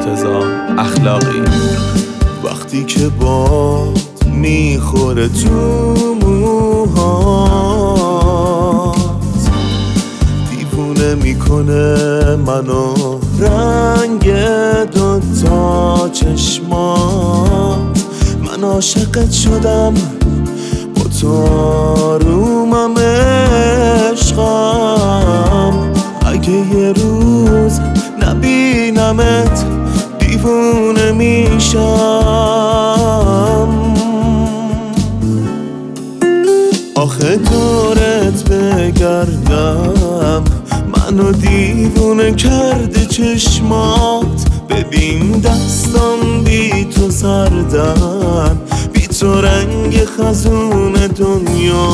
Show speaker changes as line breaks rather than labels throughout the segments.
مرتضی اخلاقی.
وقتی که باد میخوره تو موهات، دیوونه میکنه منو رنگ دوتا چشمات. من عاشقت شدم، با تو آرومم عشقم. اگه یه روز نبینمت دیوونه میشم. آخه دورت بگردم، منو دیوونه کرده چشمات. ببین دستم بی تو سردن، بی تو رنگ خزون دنیا.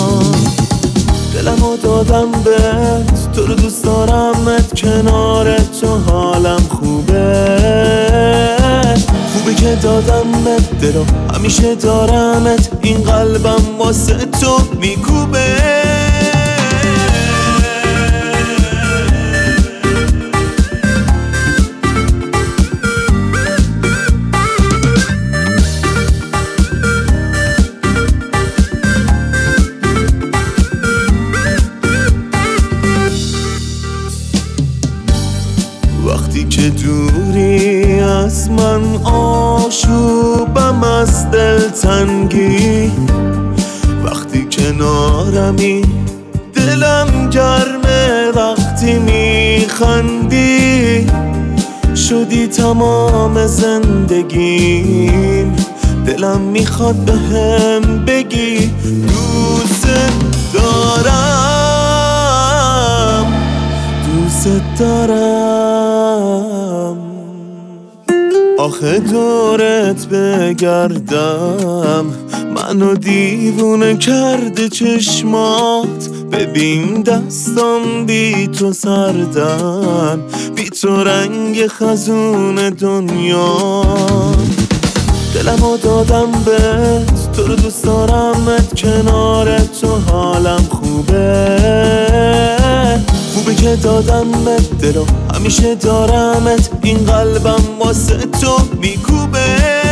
دلمو دادم بهت، تو رو دوست دارمت، کنار تو حالم خوبه. خوبه که دادم بهت دلو، همیشه دارمت، این قلبم واسه تو میکوبه. وقتی که دوری از من آشوبم از دلتنگی، وقتی کنارمی دلم گرمه، وقتی میخندی شدی تمام زندگیم. دلم میخواد بهم بگی دوست دارم، دوست دارم. آخه دورت بگردم، منو دیوونه کرده چشمات. ببین دستم بی تو سردن، بی تو رنگ خزون دنیا. دلمو دادم بهت، تو رو دوست دارمت، کنار تو حالم خوبه. خوبه که دادم بهت دلو، همیشه دارمت، این قلبم واسه تو میکوبه.